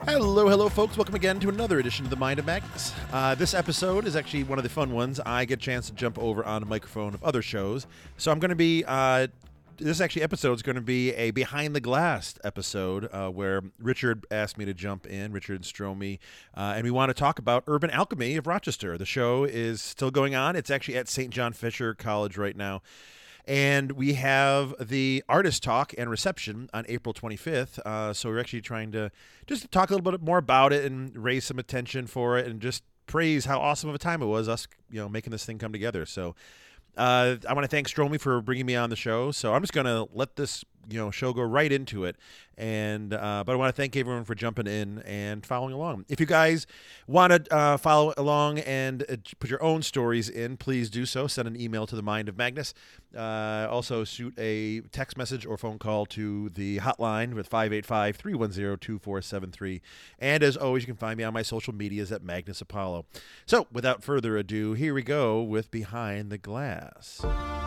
Hello, folks. Welcome again to another edition of the Mind of Magnus. This episode is actually one of the fun ones. I get a chance to jump over on a microphone of other shows. So I'm going to be, this episode is going to be a Behind the Glass episode where Richard asked me to jump in, Richard Stromey, and we want to talk about Urban Alchemy of Rochester. The show is still going on. It's actually at St. John Fisher College right now. And we have the artist talk and reception on April 25th. So we're actually trying to just talk a little bit more about it and raise some attention for it and just praise how awesome of a time it was, us, making this thing come together. So I want to thank Stromey for bringing me on the show. So I'm just going to let this, show go right into it. And but I want to thank everyone for jumping in and following along. If you guys want to follow along and put your own stories in, please do so. Send an email to the Mind of Magnus. Also, shoot a text message or phone call to the hotline with 585-310-2473. And as always, you can find me on my social medias at Magnus Apollo. So without further ado, here we go with Behind the Glass.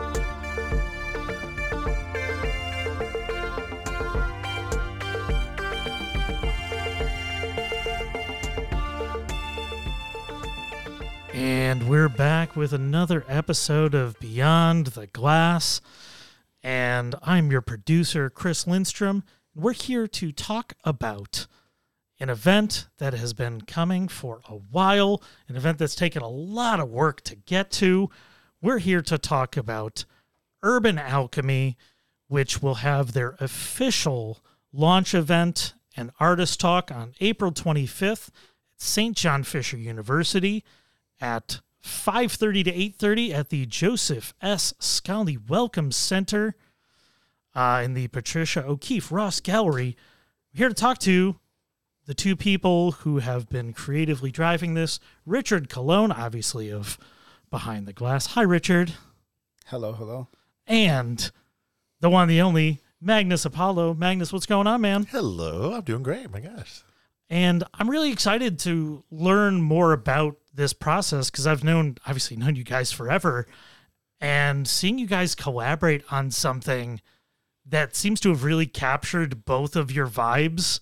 And we're back with another episode of Beyond the Glass. And I'm your producer, Chris Lindstrom. We're here to talk about an event that has been coming for a while, an event that's taken a lot of work to get to. We're here to talk about Urban Alchemy, which will have their official launch event and artist talk on April 25th at St. John Fisher University at 5:30 to 8:30 at the Joseph S. Scally Welcome Center in the Patricia O'Keefe Ross Gallery. We're here to talk to the two people who have been creatively driving this. Richard Colon, obviously, of Behind the Glass. Hi, Richard. Hello. And the one, the only, Magnus Apollo. Magnus, what's going on, man? Hello, I'm doing great. My gosh. And I'm really excited to learn more about this process because I've obviously known you guys forever, and seeing you guys collaborate on something that seems to have really captured both of your vibes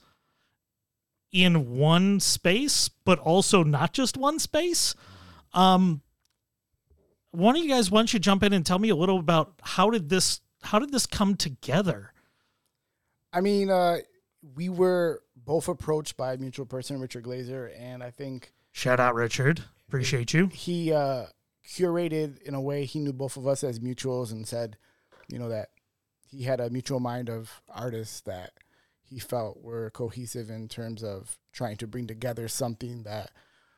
in one space, but also not just one space. One of you guys, why don't you jump in and tell me a little about how did this come together? I mean, we were both approached by a mutual person, Richard Glazer, and I think... Shout out, Richard. Appreciate you. He curated, in a way, he knew both of us as mutuals and said, that he had a mutual mind of artists that he felt were cohesive in terms of trying to bring together something that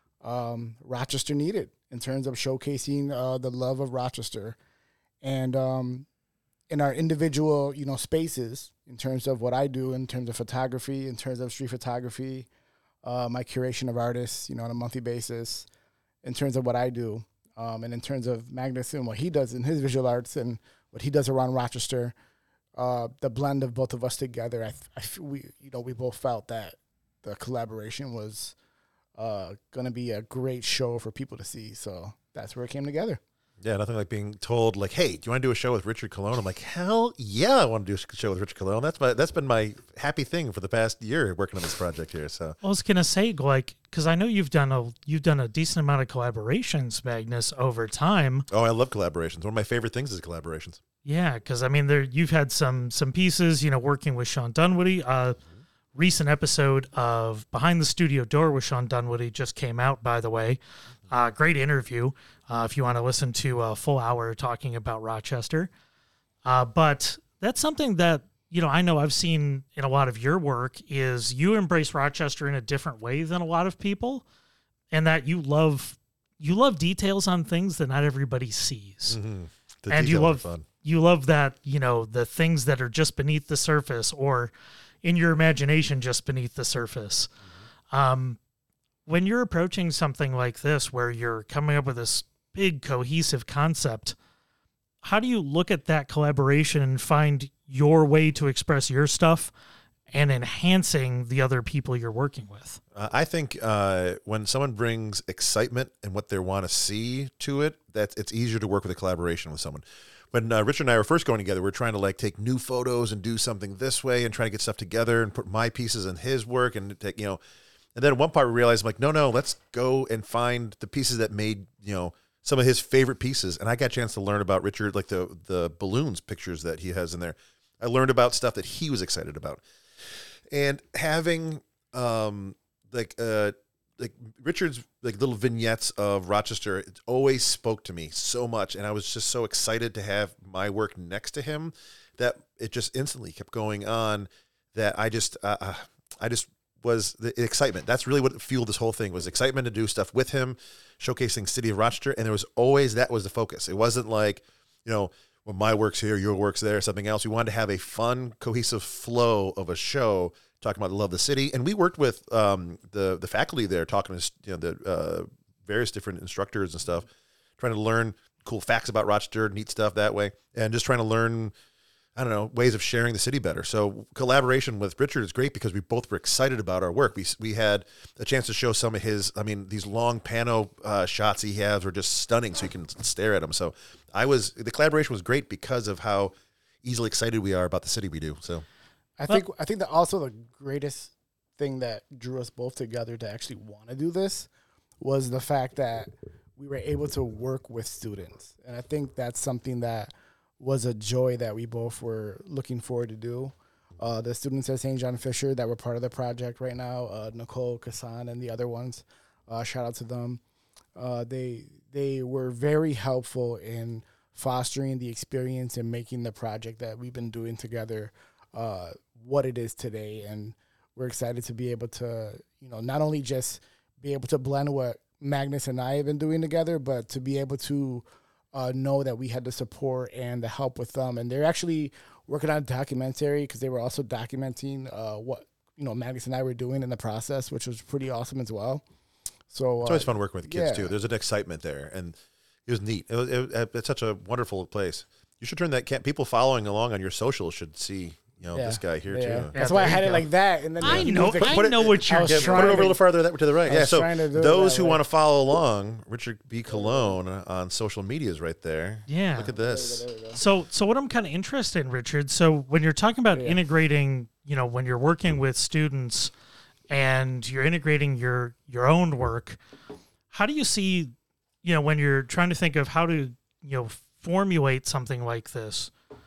Rochester needed in terms of showcasing the love of Rochester. And in our individual, spaces, in terms of what I do, in terms of photography, in terms of street photography, my curation of artists, on a monthly basis, in terms of what I do, and in terms of Magnus and what he does in his visual arts and what he does around Rochester, the blend of both of us together, we both felt that the collaboration was going to be a great show for people to see. So that's where it came together. Yeah, nothing like being told, like, hey, do you want to do a show with Richard Colon? I'm like, hell yeah, I want to do a show with Richard Colon. That's been my happy thing for the past year working on this project here. So I was gonna say, like, because I know you've done a decent amount of collaborations, Magnus, over time. Oh, I love collaborations. One of my favorite things is collaborations. Yeah, because I mean, you've had some pieces, working with Sean Dunwoody. Recent episode of Behind the Studio Door with Sean Dunwoody just came out, by the way. Great interview. If you want to listen to a full hour talking about Rochester. But that's something that, I know I've seen in a lot of your work is you embrace Rochester in a different way than a lot of people, and that you love details on things that not everybody sees. Mm-hmm. And you love that, the things that are just beneath the surface or in your imagination just beneath the surface. Mm-hmm. When you're approaching something like this, where you're coming up with this big cohesive concept, how do you look at that collaboration and find your way to express your stuff and enhancing the other people you're working with? I think when someone brings excitement and what they want to see to it, it's easier to work with a collaboration with someone. When Richard and I were first going together, we were trying to take new photos and do something this way and trying to get stuff together and put my pieces in his work and take, And then at one part we realized, I'm like, no, let's go and find the pieces that made, some of his favorite pieces. And I got a chance to learn about Richard, like the balloons pictures that he has in there. I learned about stuff that he was excited about. And having like Richard's like little vignettes of Rochester, it always spoke to me so much. And I was just so excited to have my work next to him that it just instantly kept going on, that I just was the excitement. That's really what fueled this whole thing, was excitement to do stuff with him, showcasing City of Rochester. And there was always, that was the focus. It wasn't like, well, my work's here, your work's there, something else. We wanted to have a fun, cohesive flow of a show talking about the love of the city. And we worked with the faculty there, talking to the various different instructors and stuff, trying to learn cool facts about Rochester, neat stuff that way, and just trying to learn, I don't know, ways of sharing the city better. So collaboration with Richard is great because we both were excited about our work. We had a chance to show some of his, these long pano shots he has were just stunning, so you can stare at them. So the collaboration was great because of how easily excited we are about the city we do. So I think that also the greatest thing that drew us both together to actually want to do this was the fact that we were able to work with students. And I think that's something that was a joy that we both were looking forward to do. The students at St. John Fisher that were part of the project right now, Nicole, Kassan, and the other ones, shout out to them. They were very helpful in fostering the experience and making the project that we've been doing together what it is today. And we're excited to be able to, not only just be able to blend what Magnus and I have been doing together, but to be able to know that we had the support and the help with them. And they're actually working on a documentary because they were also documenting what, Magnus and I were doing in the process, which was pretty awesome as well. So it's always fun working with the kids too. There's an excitement there, and it was neat. It's such a wonderful place. You should turn that people following along on your socials should see, this guy here too. Yeah, that's why I had it like that. And then I know what you're put it over a little farther to the right. Yeah. So those who want to follow along, Richard B. Cologne on social media is right there. Yeah. Look at this. There we go. So what I'm kind of interested in, Richard, so when you're talking about integrating, when you're working with students and you're integrating your own work, how do you see, when you're trying to think of how to, formulate something like this?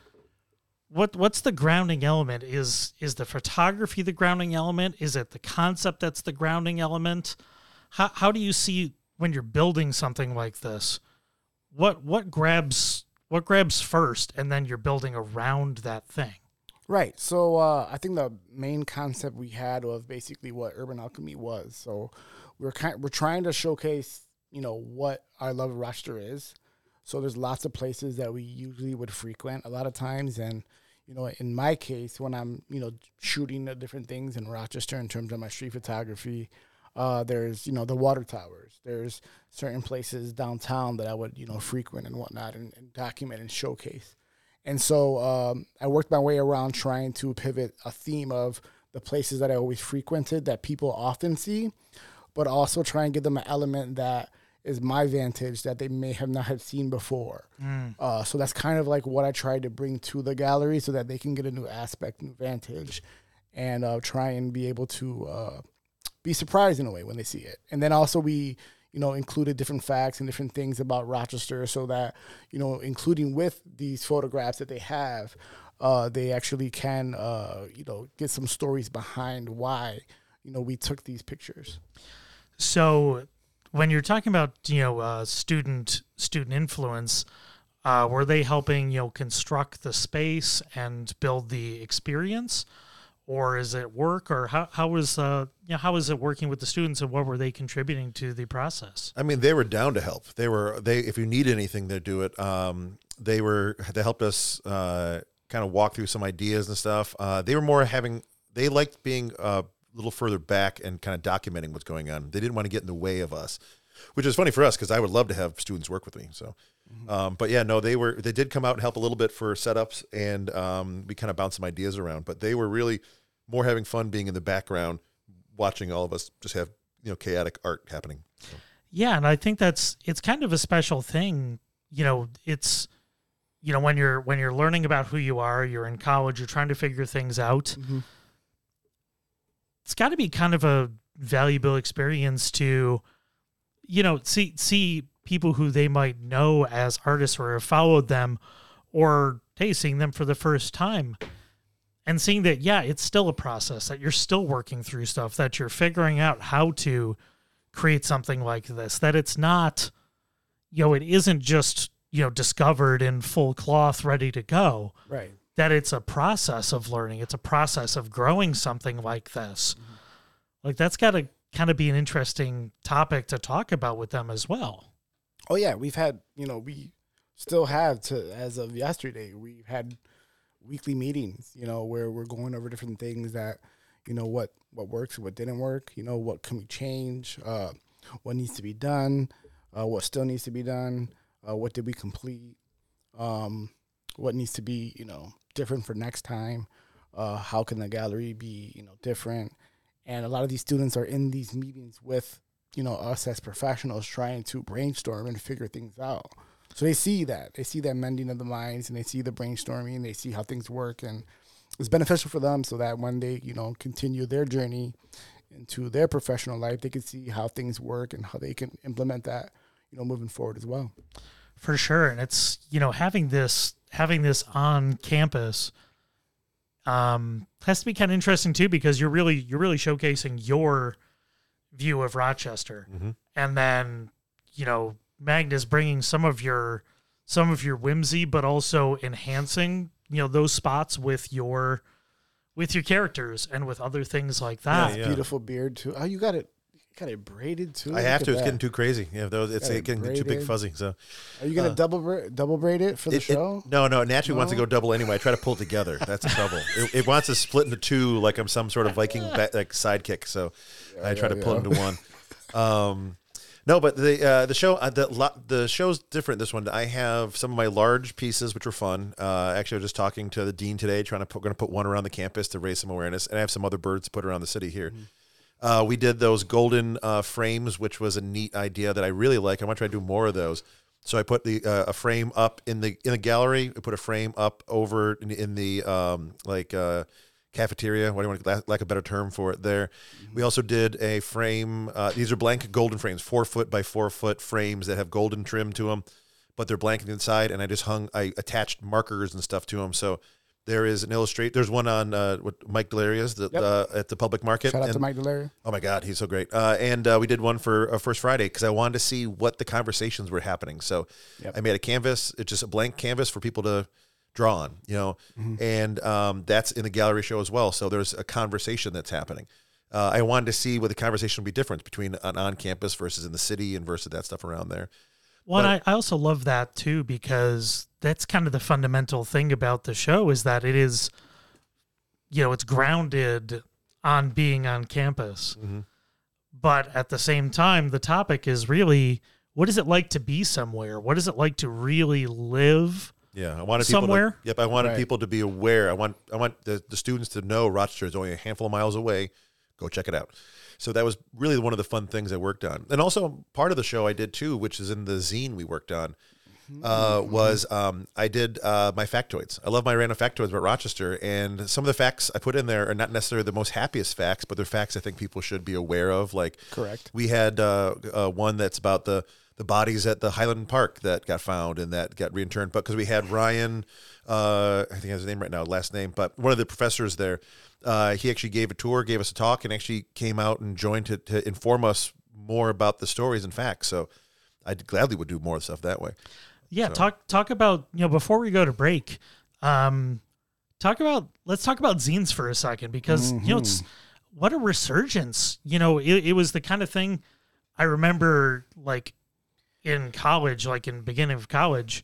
What's the grounding element? Is the photography the grounding element? Is it the concept that's the grounding element? How do you see when you're building something like this? What grabs first, and then you're building around that thing? Right. So I think the main concept we had was basically what Urban Alchemy was. So we're trying to showcase, what our love of Rochester is. So there's lots of places that we usually would frequent a lot of times. And, in my case, when I'm, shooting the different things in Rochester in terms of my street photography, there's, the water towers. There's certain places downtown that I would, frequent and whatnot and document and showcase. And so I worked my way around trying to pivot a theme of the places that I always frequented that people often see, but also try and give them an element that is my vantage that they may have not have seen before. So that's kind of like what I tried to bring to the gallery so that they can get a new aspect, new vantage, and try and be able to be surprised in a way when they see it. And then also we, included different facts and different things about Rochester so that, including with these photographs that they have, they actually can, get some stories behind why, we took these pictures. So when you're talking about, student influence, were they helping, construct the space and build the experience, or is it work, or how is it working with the students, and what were they contributing to the process? They were down to help. They if you need anything, they do it. They helped us kind of walk through some ideas and stuff. They liked being a little further back and kind of documenting what's going on. They didn't want to get in the way of us, which is funny for us because I would love to have students work with me. So, but yeah, no, they did come out and help a little bit for setups, and we kind of bounced some ideas around. But they were really more having fun being in the background, watching all of us just have chaotic art happening. So. Yeah, and I think it's kind of a special thing. It's when you're learning about who you are, you're in college, you're trying to figure things out. Mm-hmm. It's got to be kind of a valuable experience to, see people who they might know as artists or have followed them, or seeing them for the first time and seeing that, yeah, it's still a process, that you're still working through stuff, that you're figuring out how to create something like this, that it's not, it isn't just, discovered in full cloth, ready to go. Right. That it's a process of learning. It's a process of growing something like this. Mm-hmm. Like, that's got to kind of be an interesting topic to talk about with them as well. Oh, yeah. We've had, we still have as of yesterday, we've had weekly meetings, where we're going over different things that, what works, what didn't work, what can we change, what needs to be done, what still needs to be done, what did we complete, what needs to be, different for next time, how can the gallery be, different. And a lot of these students are in these meetings with, us as professionals trying to brainstorm and figure things out. So they see that mending of the minds, and they see the brainstorming, they see how things work, and it's beneficial for them so that when they, continue their journey into their professional life, they can see how things work and how they can implement that, moving forward as well. For sure. And it's, having this on campus has to be kind of interesting too, because you're really showcasing your view of Rochester. Mm-hmm. And then, Magnus bringing some of your whimsy, but also enhancing, those spots with your characters and with other things like that. Yeah. Beautiful beard too. Oh, you got it braided too. I have to. It's getting too crazy. Yeah, it's getting too big fuzzy. So, are you gonna double braid it for the show? No. Naturally wants to go double anyway. I try to pull it together. That's the trouble. It wants to split into two, like I'm some sort of Viking sidekick. So, I try to pull it into one. No, but the show the show's different. This one, I have some of my large pieces, which were fun. Actually, I was just talking to the dean today, going to put one around the campus to raise some awareness, and I have some other birds to put around the city here. Mm-hmm. We did those golden frames, which was a neat idea that I really like. I want to try to do more of those. So I put a frame up in the gallery. I put a frame up over in the cafeteria. What do you want, lack a better term for it there? Mm-hmm. We also did a frame. These are blank golden frames, 4 foot by 4 foot frames that have golden trim to them, but they're blank inside. And I attached markers and stuff to them. So there is an illustrate. There's one on Mike Delaria's at the public market. Shout out to Mike Delaria. Oh my God, he's so great. And we did one for First Friday because I wanted to see what the conversations were happening. So I made a canvas. It's just a blank canvas for people to draw on, mm-hmm. and that's in the gallery show as well. So there's a conversation that's happening. I wanted to see what the conversation would be different between an on-campus versus in the city and versus that stuff around there. Well, and I also love that too, because that's kind of the fundamental thing about the show is that it is, it's grounded on being on campus. Mm-hmm. But at the same time, the topic is really, what is it like to be somewhere? What is it like to really live I wanted somewhere? People I wanted people to be aware. I want the students to know Rochester is only a handful of miles away. Go check it out. So that was really one of the fun things I worked on. And also part of the show I did too, which is in the zine we worked on, was I did my factoids. I love my random factoids about Rochester. And some of the facts I put in there are not necessarily the most happiest facts, but they're facts I think people should be aware of. Like, correct. We had one that's about the bodies at the Highland Park that got found and that got reinterned. But because we had Ryan, I think he has his name right now, last name, but one of the professors there, he actually gave a tour, gave us a talk, and actually came out and joined to inform us more about the stories and facts. So I gladly would do more stuff that way. Yeah, so. Talk about, before we go to break, let's talk about zines for a second, because, it's what a resurgence. It was the kind of thing I remember, like, in college, like in the beginning of college,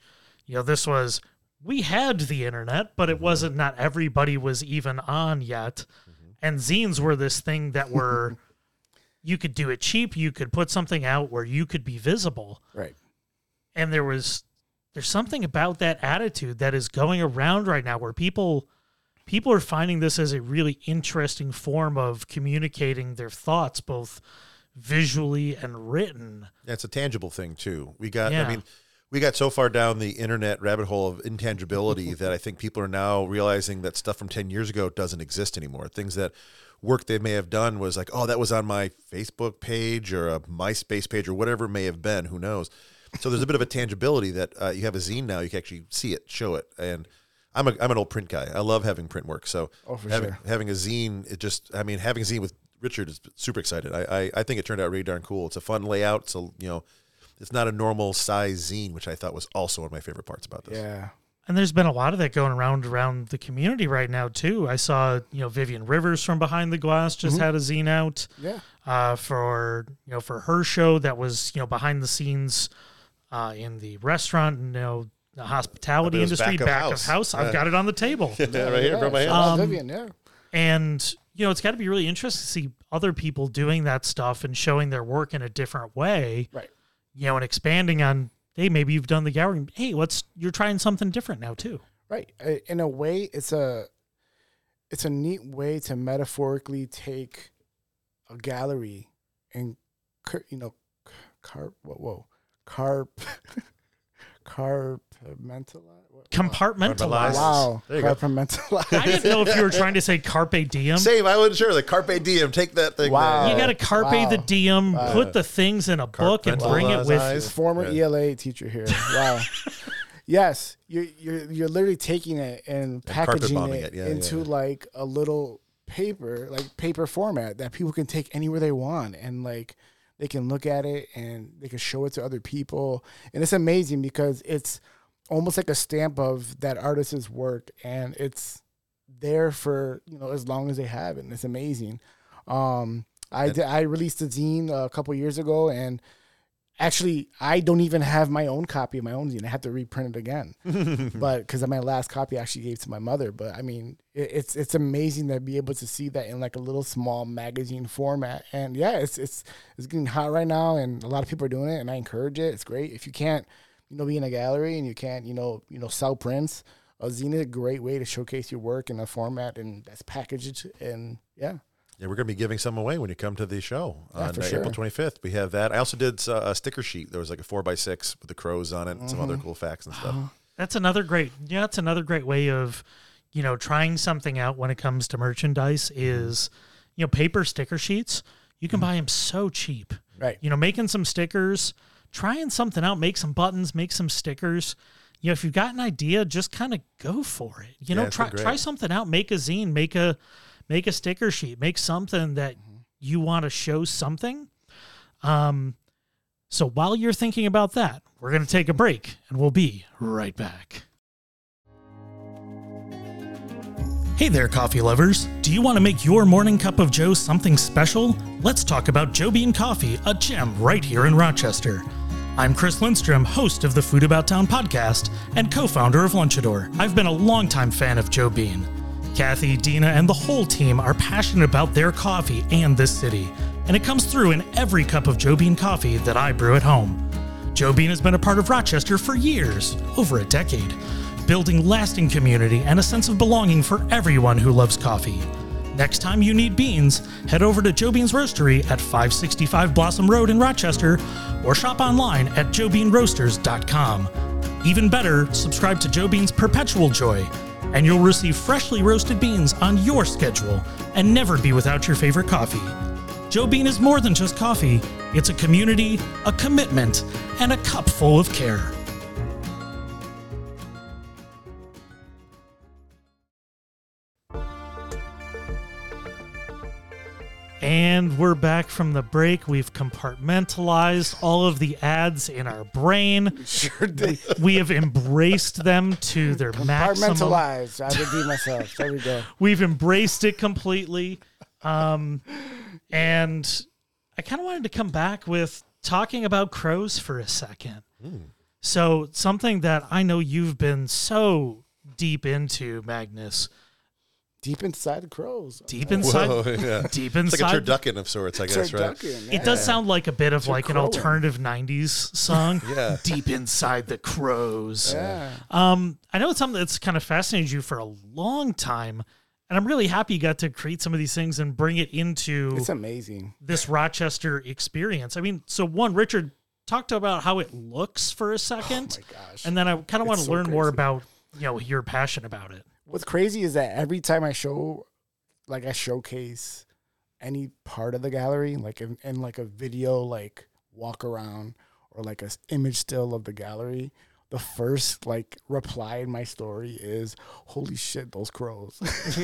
we had the internet, but it wasn't, not everybody was even on yet. Mm-hmm. And zines were this thing that were, you could do it cheap. You could put something out where you could be visible. Right. And there's something about that attitude that is going around right now where people are finding this as a really interesting form of communicating their thoughts, both visually and written. That's a tangible thing too. We got so far down the internet rabbit hole of intangibility that I think people are now realizing that stuff from 10 years ago doesn't exist anymore. Things that work they may have done was like, oh, that was on my Facebook page or a MySpace page or whatever it may have been. Who knows? So there's a bit of a tangibility that you have a zine now. You can actually see it, show it. And I'm an old print guy. I love having print work. So having a zine, having a zine with Richard is super excited. I think it turned out really darn cool. It's a fun layout. So, it's not a normal size zine, which I thought was also one of my favorite parts about this. Yeah. And there's been a lot of that going around the community right now too. I saw, Vivian Rivers from Behind the Glass just had a zine out. Yeah. For her show that was, behind the scenes in the restaurant, the hospitality industry, back of house. I've got it on the table. Yeah, right here from my hand. Vivian, yeah. And, it's got to be really interesting to see other people doing that stuff and showing their work in a different way. Right. And expanding on, hey, maybe you've done the gallery. Hey, you're trying something different now too. Right. In a way, it's a neat way to metaphorically take a gallery and, compartmentalize. Wow. Compartmentalize. I didn't know if you were trying to say carpe diem. Same. I wasn't sure. The carpe diem. Take that thing. Wow. You got to carpe the diem, put the things in a book and bring it with you. Former ELA teacher here. Wow. Yes. You're literally taking it and packaging it into like a little paper format that people can take anywhere they want. And like, they can look at it and they can show it to other people. And it's amazing because it's almost like a stamp of that artist's work, and it's there for, as long as they have it. And it's amazing. I released a zine a couple years ago, and actually I don't even have my own copy of my own zine. I have to reprint it again. But because my last copy I actually gave to my mother. But I mean, it's amazing to be able to see that in like a little small magazine format. And yeah, it's getting hot right now, and a lot of people are doing it, and I encourage it. It's great. If you can't, be in a gallery and you can't, sell prints, a zine is a great way to showcase your work in a format and that's packaged. And yeah. Yeah, we're going to be giving some away when you come to the show on April 25th. We have that. I also did a sticker sheet. There was like a 4x6 with the crows on it and some other cool facts and stuff. That's another great way of, trying something out when it comes to merchandise is, paper sticker sheets. You can buy them so cheap. Right. Making some stickers, trying something out, make some buttons, make some stickers. If you've got an idea, just kind of go for it. Try something out, make a zine, make a sticker sheet, make something that you want to show something. So while you're thinking about that, we're going to take a break and we'll be right back. Hey there, coffee lovers. Do you want to make your morning cup of joe something special? Let's talk about Joe Bean Coffee, a gem right here in Rochester. I'm Chris Lindstrom, host of the Food About Town podcast and co-founder of Lunchador. I've been a longtime fan of Joe Bean. Kathy, Dina, and the whole team are passionate about their coffee and this city, and it comes through in every cup of Joe Bean coffee that I brew at home. Joe Bean has been a part of Rochester for years, over a decade, building lasting community and a sense of belonging for everyone who loves coffee. Next time you need beans, head over to Joe Bean's Roastery at 565 Blossom Road in Rochester, or shop online at joebeanroasters.com. Even better, subscribe to Joe Bean's Perpetual Joy, and you'll receive freshly roasted beans on your schedule and never be without your favorite coffee. Joe Bean is more than just coffee. It's a community, a commitment, and a cup full of care. And we're back from the break. We've compartmentalized all of the ads in our brain. Sure did. We have embraced them to their maximum. Compartmentalized. I redeem myself. There we go. We've embraced it completely. And I kind of wanted to come back with talking about crows for a second. So something that I know you've been so deep into, Magnus. Deep inside the crows. Deep inside. Whoa, yeah. Deep inside. It's like a turducken of sorts, I guess, right? Yeah. It does sound like a bit of like an alternative 90s song. Yeah. Deep inside the crows. Yeah. I know it's something that's kind of fascinated you for a long time. And I'm really happy you got to create some of these things and bring it into It's amazing. this Rochester experience. I mean, so one, Richard, talked about how it looks for a second. Oh my gosh. And then I kind of want to so learn more crazy. about, your passion about it. What's crazy is that every time I show, like I showcase any part of the gallery, like in like a video, like walk around or like a image still of the gallery, the first like reply in my story is, "Holy shit, those crows."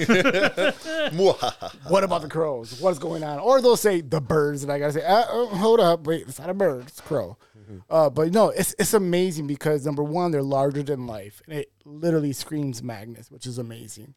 What about the crows? What's going on? Or they'll say the birds, and I gotta say, hold up, wait, it's not a bird, it's a crow. But no, it's amazing because number one, they're larger than life, and it literally screams Magnus, which is amazing.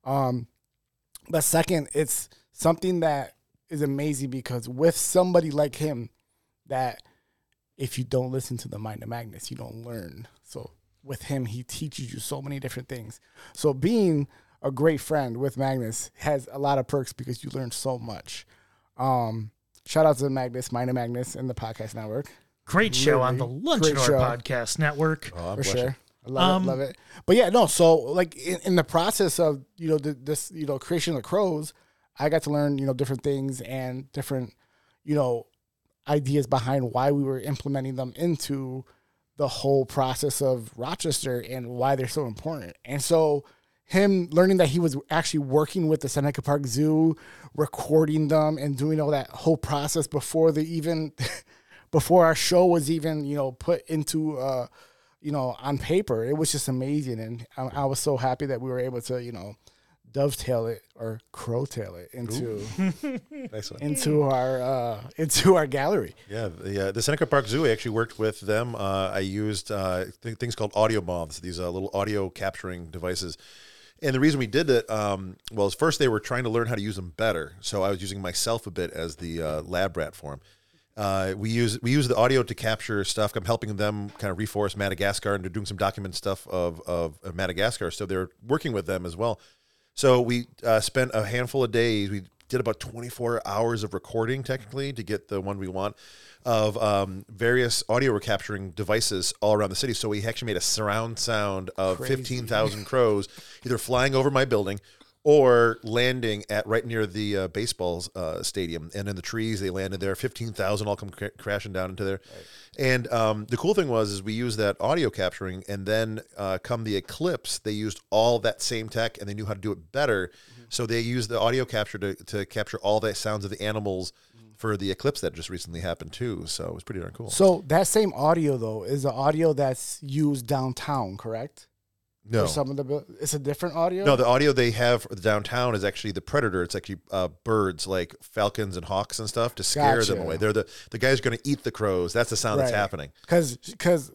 But second, it's something that is amazing because with somebody like him, that if you don't listen to the Mind of Magnus, you don't learn. So with him, he teaches you so many different things. So being a great friend with Magnus has a lot of perks because you learn so much. Shout out to Magnus, Mind of Magnus, and the podcast network. Great show on the Lunch Great Hour show. Podcast Network. Oh, I'm For blushing. sure. I love it. But yeah, no, so like in the process of, this, creation of the crows, I got to learn, different things and different, ideas behind why we were implementing them into the whole process of Rochester and why they're so important. And so him learning that he was actually working with the Seneca Park Zoo, recording them and doing all that whole process before before our show was even, put into, on paper, it was just amazing. And I was so happy that we were able to, dovetail it or crowtail it into Nice one. into our gallery. Yeah, the Seneca Park Zoo, I actually worked with them. I used things called audio moths, these little audio capturing devices. And the reason we did it, is first they were trying to learn how to use them better. So I was using myself a bit as the lab rat for them. We use the audio to capture stuff. I'm helping them kind of reforest Madagascar, and they're doing some document stuff of Madagascar. So they're working with them as well. So we spent a handful of days. We did about 24 hours of recording, technically, to get the one we want, of various audio recapturing devices all around the city. So we actually made a surround sound of 15,000 crows, either flying over my building or landing at right near the baseball stadium. And in the trees, they landed there. 15,000 all come crashing down into there. Right. And the cool thing is we used that audio capturing, and then come the eclipse, they used all that same tech, and they knew how to do it better. Mm-hmm. So they used the audio capture to capture all the sounds of the animals for the eclipse that just recently happened too. So it was pretty darn cool. So that same audio, though, is the audio that's used downtown, correct? No, it's a different audio. No, the audio they have downtown is actually the predator. It's actually birds like falcons and hawks and stuff to scare them away. They're the guys going to eat the crows. That's the sound that's happening. Because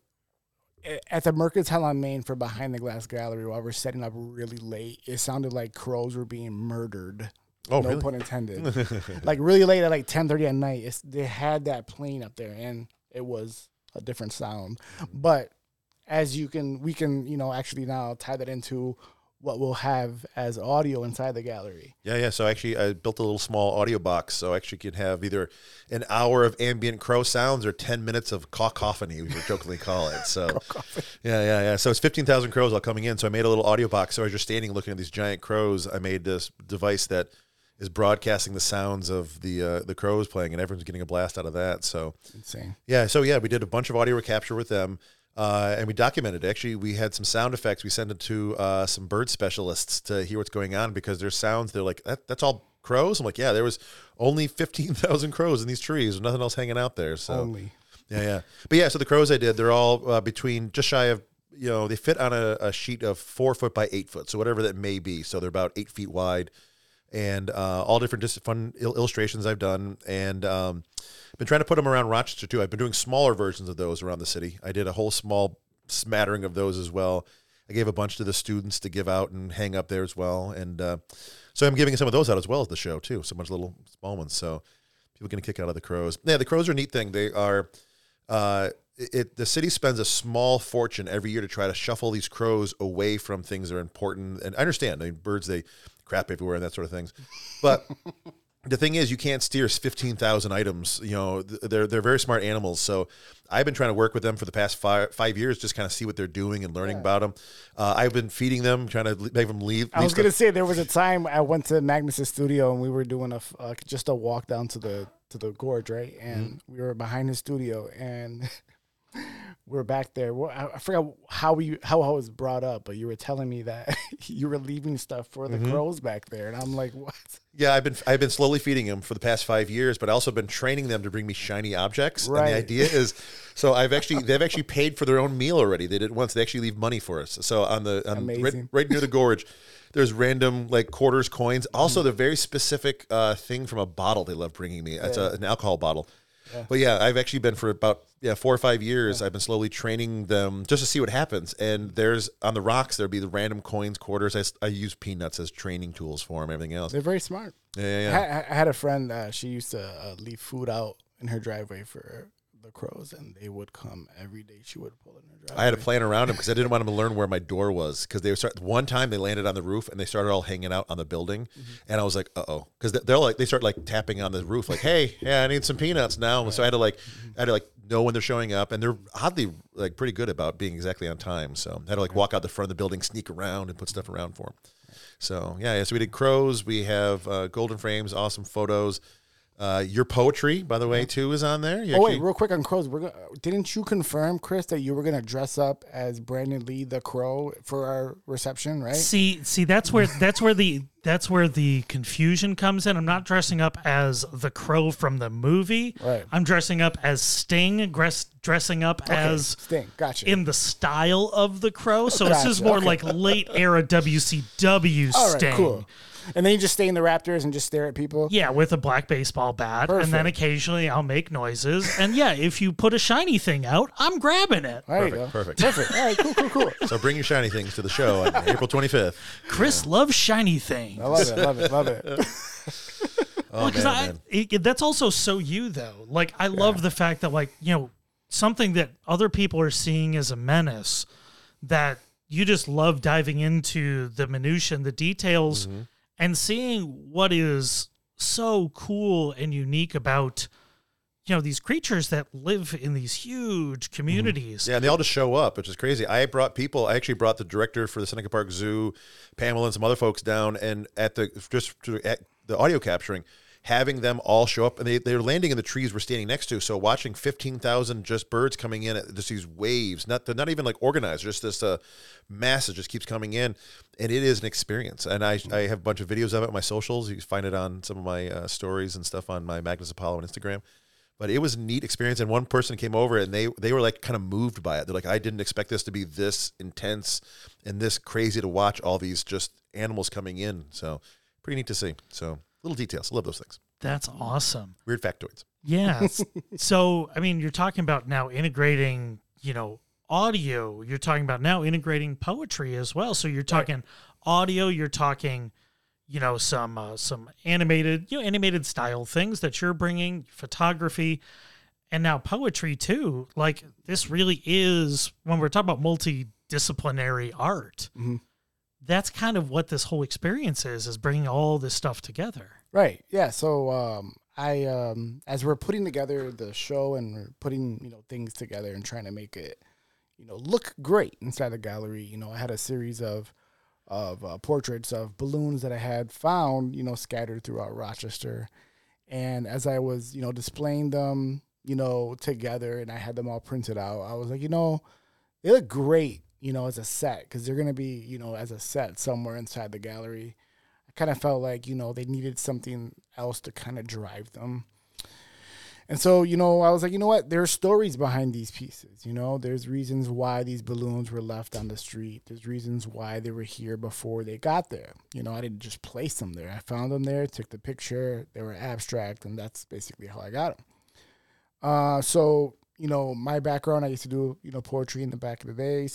at the Mercantile on Main for Behind the Glass Gallery, while we're setting up really late, it sounded like crows were being murdered. Oh, no really? pun intended. Like really late at like 10:30 at night. They had that playing up there, and it was a different sound, but. As we can, actually now tie that into what we'll have as audio inside the gallery. Yeah. So actually, I built a little small audio box, so actually you can have either an hour of ambient crow sounds or 10 minutes of cacophony, we would jokingly call it. So, yeah. So it's 15,000 crows all coming in. So I made a little audio box. So as you're standing looking at these giant crows, I made this device that is broadcasting the sounds of the crows playing, and everyone's getting a blast out of that. So insane. Yeah. So we did a bunch of audio recapture with them. And we documented it. Actually, we had some sound effects. We sent it to some bird specialists to hear what's going on because there's sounds. They're like, that's all crows? I'm like, yeah, there was only 15,000 crows in these trees. There's nothing else hanging out there. So only. Yeah. But yeah, so the crows I did, they're all between just shy of, they fit on a sheet of 4 foot by 8 foot. So whatever that may be. So they're about 8 feet wide. And all different just fun illustrations I've done. And been trying to put them around Rochester, too. I've been doing smaller versions of those around the city. I did a whole small smattering of those as well. I gave a bunch to the students to give out and hang up there as well. And so I'm giving some of those out as well as the show, too. So much little small ones. So people can kick out of the crows. Yeah, the crows are a neat thing. They are the city spends a small fortune every year to try to shuffle these crows away from things that are important. And I understand, birds, they crap everywhere and that sort of things. But the thing is, you can't steer 15,000 items. They're very smart animals. So I've been trying to work with them for the past 5 years, just kind of see what they're doing and learning about them. I've been feeding them, trying to make them leave. I was going to say, there was a time I went to Magnus's studio and we were doing just a walk down to the gorge, right? And we were behind his studio, and we're back there. Well, I forgot how I was brought up, but you were telling me that you were leaving stuff for the crows back there, and I'm like, what? Yeah, I've been slowly feeding them for the past 5 years, but I also been training them to bring me shiny objects. Right. And the idea is, so they've actually paid for their own meal already. They did it once. They actually leave money for us. So on right near the gorge, there's random like quarters, coins. Also, the very specific thing from a bottle they love bringing me. It's an alcohol bottle. Yeah. But yeah, I've actually been for about 4 or 5 years. I've been slowly training them just to see what happens. And there's on the rocks there'll be the random coins, quarters. I use peanuts as training tools for them. Everything else. They're very smart. Yeah. I had a friend. She used to leave food out in her driveway for the crows, and they would come every day. She would pull in her driveway. I had to plan around them because I didn't want them to learn where my door was, because they would start. One time they landed on the roof and they started all hanging out on the building, and I was like, uh-oh, because they start like tapping on the roof, like, hey, yeah, I need some peanuts now. Right. So I had to know when they're showing up, and they're oddly like pretty good about being exactly on time. So I had to like walk out the front of the building, sneak around, and put stuff around for them. So yeah, so we did crows. We have golden frames, awesome photos. Your poetry, by the way, too, is on there. Wait, real quick on crows. Didn't you confirm, Chris, that you were going to dress up as Brandon Lee the Crow for our reception? Right. See, that's where the confusion comes in. I'm not dressing up as the Crow from the movie. Right. I'm dressing up as Sting, dressing up as Sting. Gotcha. In the style of the Crow. So this is more like late era WCW Sting. All right, cool. And then you just stay in the Raptors and just stare at people? Yeah, with a black baseball bat. Perfect. And then occasionally I'll make noises. And yeah, if you put a shiny thing out, I'm grabbing it. Perfect. All right, cool. So bring your shiny things to the show on April 25th. Chris loves shiny things. I love it. Oh, man. That's also so you, though. Like, I love the fact that, like, something that other people are seeing as a menace, that you just love diving into the minutiae and the details and seeing what is so cool and unique about, these creatures that live in these huge communities. Yeah, and they all just show up, which is crazy. I actually brought the director for the Seneca Park Zoo, Pamela, and some other folks down, and at the audio capturing, having them all show up, and they're landing in the trees we're standing next to. So watching 15,000 just birds coming in, just these waves, they're not even like organized, just this mass that just keeps coming in, and it is an experience. And I have a bunch of videos of it on my socials. You can find it on some of my stories and stuff on my Magnus Apollo on Instagram. But it was a neat experience, and one person came over, and they were like kind of moved by it. They're like, I didn't expect this to be this intense and this crazy to watch all these just animals coming in. So pretty neat to see. So little details. I love those things. That's awesome. Weird factoids. Yeah. So, I mean, you're talking about now integrating, audio. You're talking about now integrating poetry as well. So you're talking audio. You're talking, some animated style things that you're bringing, photography, and now poetry too. Like, this really is, when we're talking about multidisciplinary art, that's kind of what this whole experience is bringing all this stuff together. Right. Yeah. So I as we're putting together the show and we're putting things together and trying to make it look great inside the gallery, I had a series of portraits of balloons that I had found scattered throughout Rochester, and as I was displaying them together and I had them all printed out, I was like, they look great as a set, because they're gonna be as a set somewhere inside the gallery. Kind of felt like, they needed something else to kind of drive them. And so, I was like, what? There are stories behind these pieces. There's reasons why these balloons were left on the street. There's reasons why they were here before they got there. I didn't just place them there. I found them there, took the picture. They were abstract, and that's basically how I got them. So, my background, I used to do, poetry in the back of the day.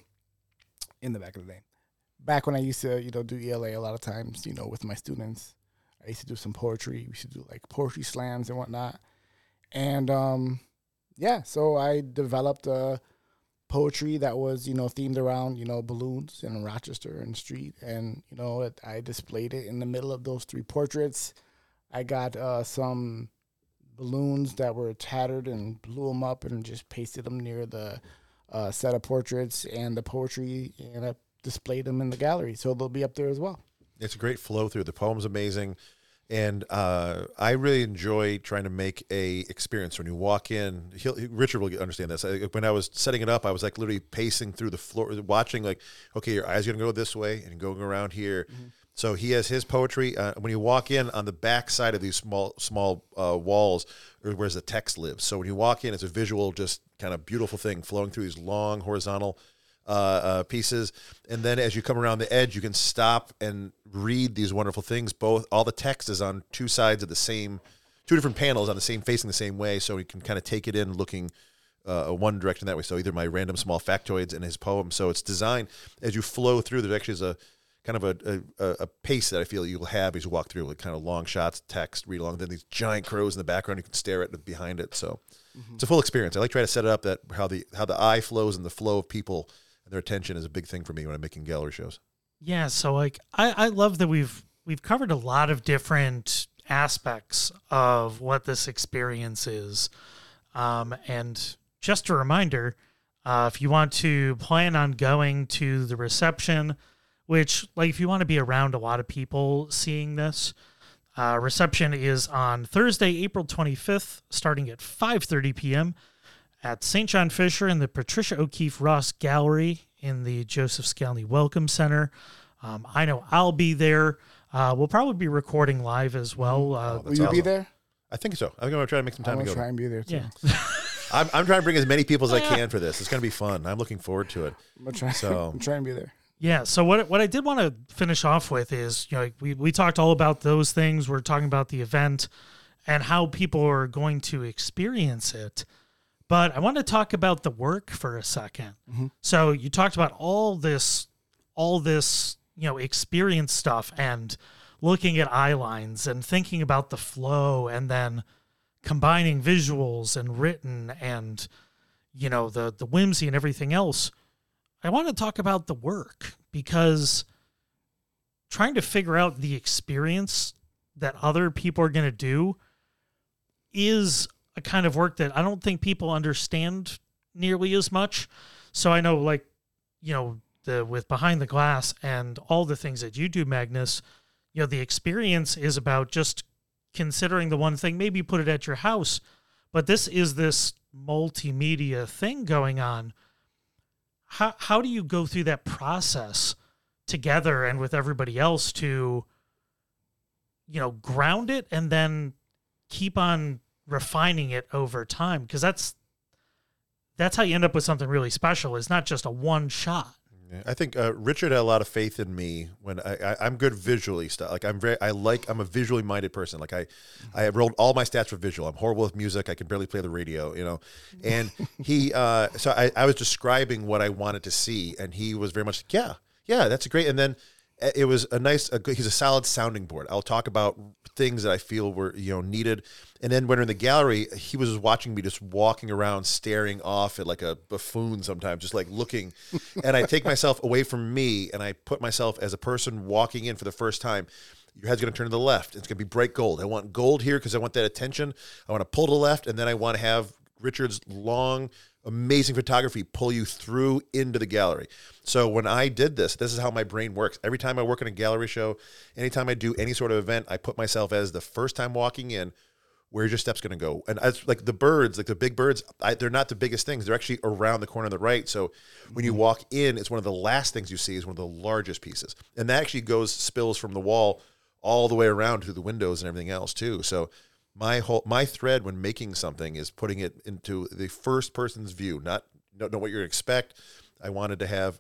Back when I used to, do ELA a lot of times, with my students, I used to do some poetry. We used to do like poetry slams and whatnot. And, so I developed a poetry that was, themed around, balloons in Rochester and street. And, I displayed it in the middle of those 3 portraits. I got some balloons that were tattered and blew them up and just pasted them near the set of portraits and the poetry, and I displayed them in the gallery, so they'll be up there as well. It's a great flow through. The poem's amazing. And I really enjoy trying to make a experience. When you walk in, Richard will understand this. When I was setting it up, I was like literally pacing through the floor, watching like, okay, your eyes are going to go this way and going around here. Mm-hmm. So he has his poetry. When you walk in, on the back side of these small walls, where the text lives. So when you walk in, it's a visual, just kind of beautiful thing flowing through these long horizontal pieces, and then as you come around the edge, you can stop and read these wonderful things. All the text is on two sides of two different panels on the same, facing the same way, so you can kind of take it in looking one direction that way. So either my random small factoids and his poem. So it's designed as you flow through. There actually is a kind of a pace that I feel you'll have as you walk through, like kind of long shots, text, read along. Then these giant crows in the background you can stare at behind it. So it's a full experience. I like try to set it up that how the eye flows and the flow of people. Their attention is a big thing for me when I'm making gallery shows. Yeah, so like I love that we've covered a lot of different aspects of what this experience is. And just a reminder, if you want to plan on going to the reception, which like if you want to be around a lot of people seeing this, reception is on Thursday, April 25th, starting at 5:30 p.m. at St. John Fisher in the Patricia O'Keefe Ross Gallery in the Joseph Scalny Welcome Center. I know I'll be there. We'll probably be recording live as well. Will you be there? I think so. I think I'm going to try to make some time to go. I'm going to try and be there too. Yeah. I'm trying to bring as many people as I can for this. It's going to be fun. I'm looking forward to it. I'm trying to be there. Yeah. So what I did want to finish off with is, you know, we talked all about those things. We're talking about the event and how people are going to experience it. But I want to talk about the work for a second. Mm-hmm. So you talked about all this, you know, experience stuff and looking at eye lines and thinking about the flow and then combining visuals and written and, you know, the whimsy and everything else. I want to talk about the work because trying to figure out the experience that other people are going to do is a kind of work that I don't think people understand nearly as much. So I know, like, you know, with Behind the Glass and all the things that you do, Magnus, you know, the experience is about just considering the one thing, maybe put it at your house, but this is this multimedia thing going on. How do you go through that process together and with everybody else to, you know, ground it and then keep on refining it over time? Because that's how you end up with something really special. It's not just a one shot. I think Richard had a lot of faith in me when I'm good visually stuff. Like I'm a visually minded person. Like I rolled all my stats for visual. I'm horrible with music. I can barely play the radio, you know. And he, so I was describing what I wanted to see, and he was very much like, yeah, that's great. And then it was he's a solid sounding board. I'll talk about things that I feel were, you know, needed. And then when we're in the gallery, he was watching me just walking around, staring off at like a buffoon sometimes, just like looking. And I take myself away from me and I put myself as a person walking in for the first time. Your head's going to turn to the left. It's going to be bright gold. I want gold here because I want that attention. I want to pull to the left, and then I want to have Richard's long, amazing photography pull you through into the gallery. So when I did this is how my brain works. Every time I work in a gallery show, anytime I do any sort of event, I put myself as the first time walking in, where's your steps going to go? And as like the birds, like the big birds, they're not the biggest things. They're actually around the corner on the right. So when you walk in, it's one of the last things you see is one of the largest pieces. And that actually spills from the wall all the way around to the windows and everything else too. So my thread when making something is putting it into the first person's view, not what you're going to expect. I wanted to have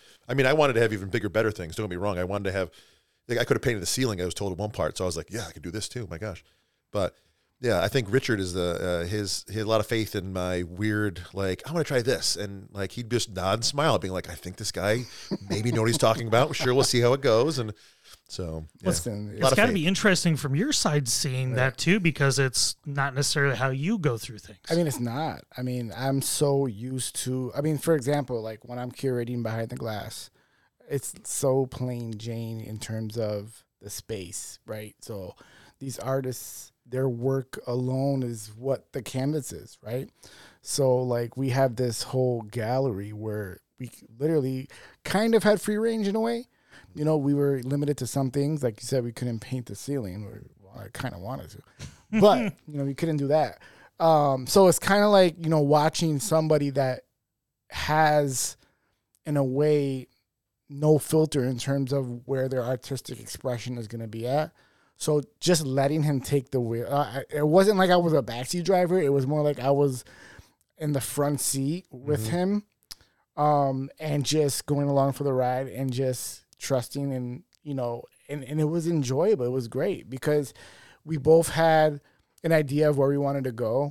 even bigger, better things. Don't get me wrong. I wanted to have, like, I could have painted the ceiling. I was told at one part. So I was like, yeah, I could do this too. My gosh. But yeah, I think Richard is he had a lot of faith in my weird, like, I want to try this. And like, he'd just nod and smile being like, I think this guy maybe know what he's talking about. Sure. We'll see how it goes. And so yeah, it's got to be interesting from your side seeing that too, because it's not necessarily how you go through things. I mean, it's not. I mean, I'm so used to, for example, like when I'm curating Behind the Glass, it's so plain Jane in terms of the space, right? So these artists, their work alone is what the canvas is, right? So like we have this whole gallery where we literally kind of had free range in a way. You know, we were limited to some things. Like you said, we couldn't paint the ceiling. I kind of wanted to, but we couldn't do that. So it's kind of like, watching somebody that has, in a way, no filter in terms of where their artistic expression is going to be at. So just letting him take the wheel. It wasn't like I was a backseat driver. It was more like I was in the front seat with him, and just going along for the ride and just trusting and, and it was enjoyable. It was great because we both had an idea of where we wanted to go.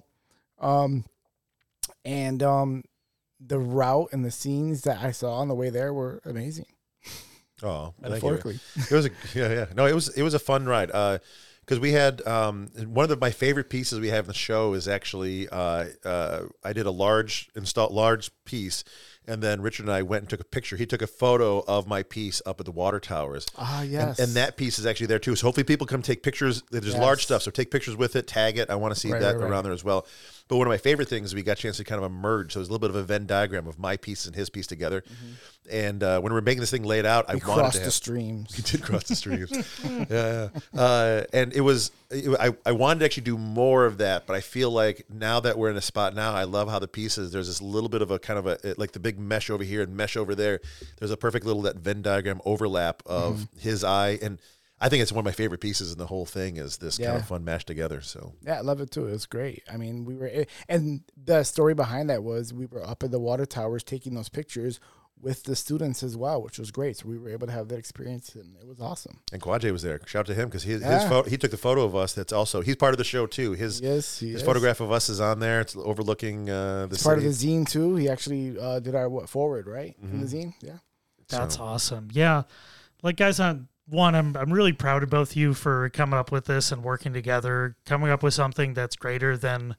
And the route and the scenes that I saw on the way there were amazing. Oh, metaphorically. It was no, it was a fun ride. Because we had one of my favorite pieces we have in the show is actually I did a large piece, and then Richard and I went and took a picture. He took a photo of my piece up at the water towers. Ah, yes. And that piece is actually there too. So hopefully people come take pictures. There's large stuff, so take pictures with it, tag it. I want to see that around there as well. But one of my favorite things is we got a chance to kind of merge. So it was a little bit of a Venn diagram of my piece and his piece together. And when we were making this thing laid out, we crossed the streams. We did cross the streams. Yeah. And I wanted to actually do more of that, but I feel like now that we're in a spot now, I love how the pieces, there's this little bit of a kind of like the big mesh over here and mesh over there. There's a perfect little that Venn diagram overlap of his eye. And I think it's one of my favorite pieces in the whole thing is this kind of fun mash together. So yeah, I love it too. It was great. I mean, and the story behind that was we were up at the water towers taking those pictures with the students as well, which was great. So we were able to have that experience, and it was awesome. And Kwaje was there. Shout out to him because his photo, he took the photo of us. That's also he's part of the show too. His photograph of us is on there. It's overlooking the city. Part of the zine too. He actually did our forward right in the zine. Yeah, that's awesome. Yeah, like guys, I'm really proud of both of you for coming up with this and working together, coming up with something that's greater than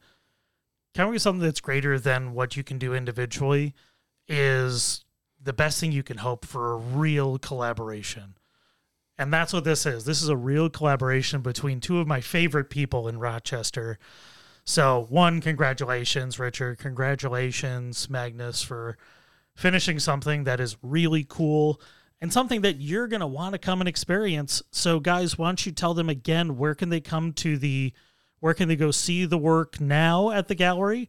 what you can do individually is the best thing you can hope for a real collaboration. And that's what this is. This is a real collaboration between two of my favorite people in Rochester. So one, congratulations, Richard. Congratulations, Magnus, for finishing something that is really cool and something that you're going to want to come and experience. So guys, why don't you tell them again, where can they go see the work now at the gallery?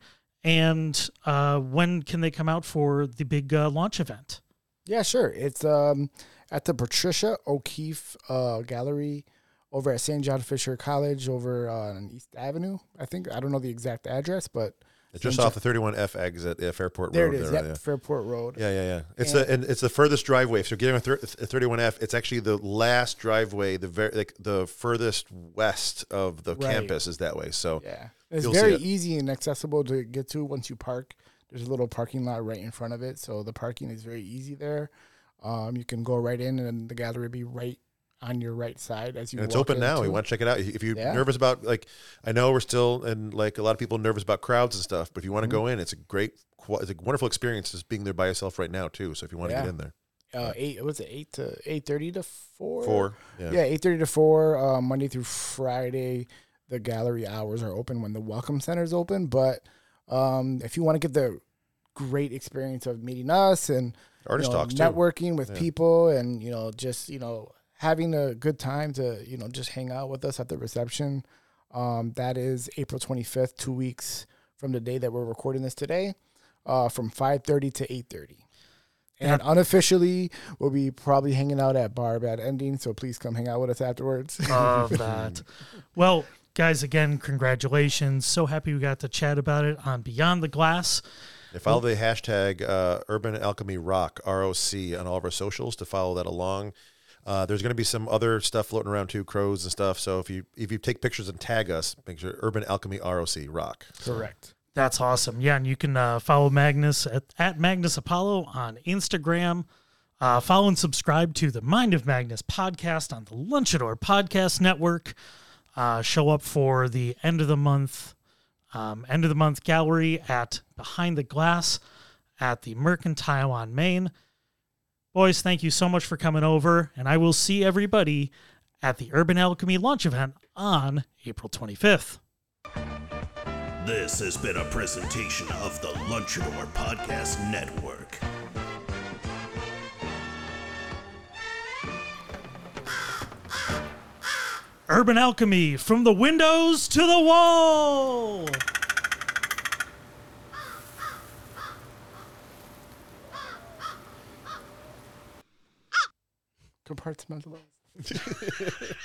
And when can they come out for the big launch event? Yeah, sure. It's at the Patricia O'Keefe Gallery over at St. John Fisher College over on East Avenue. I don't know the exact address, but it's just off the 31F exit at Fairport Road. There it is. Fairport Road. Yeah. It's the furthest driveway. So getting on 31F, it's actually the last driveway, the furthest west of the campus is that way. So yeah. It's very easy and accessible to get to once you park. There's a little parking lot right in front of it, so the parking is very easy there. You can go right in, and the gallery will be right on your right side as you. And it's open now. You want to check it out. If you're nervous about, I know we're still, and a lot of people nervous about crowds and stuff, but if you want to go in, it's a wonderful experience just being there by yourself right now too. So if you want to get in there. 8:30 to 4? 4. Yeah, 8:30 to 4, Monday through Friday. The gallery hours are open when the Welcome Center is open. But if you want to get the great experience of meeting us and artist talks networking with people and, just, having a good time to, just hang out with us at the reception, that is April 25th, 2 weeks from the day that we're recording this today, from 5:30 to 8:30. And unofficially, we'll be probably hanging out at Bar Bad Ending, so please come hang out with us afterwards. Love that. Well, guys, again, congratulations. So happy we got to chat about it on Beyond the Glass. Follow the hashtag Urban Alchemy Rock, ROC, on all of our socials to follow that along. There's going to be some other stuff floating around too, crows and stuff. So if you take pictures and tag us, make sure Urban Alchemy ROC Rock. Correct. That's awesome. Yeah, and you can follow Magnus at Magnus Apollo on Instagram. Follow and subscribe to the Mind of Magnus podcast on the Lunchador Podcast Network. Show up for the end of the month gallery at Behind the Glass at the Mercantile on Main. Boys, thank you so much for coming over, and I will see everybody at the Urban Alchemy launch event on April 25th. This has been a presentation of the Lunchador Podcast Network. Urban Alchemy, from the windows to the wall. Compartmentalize.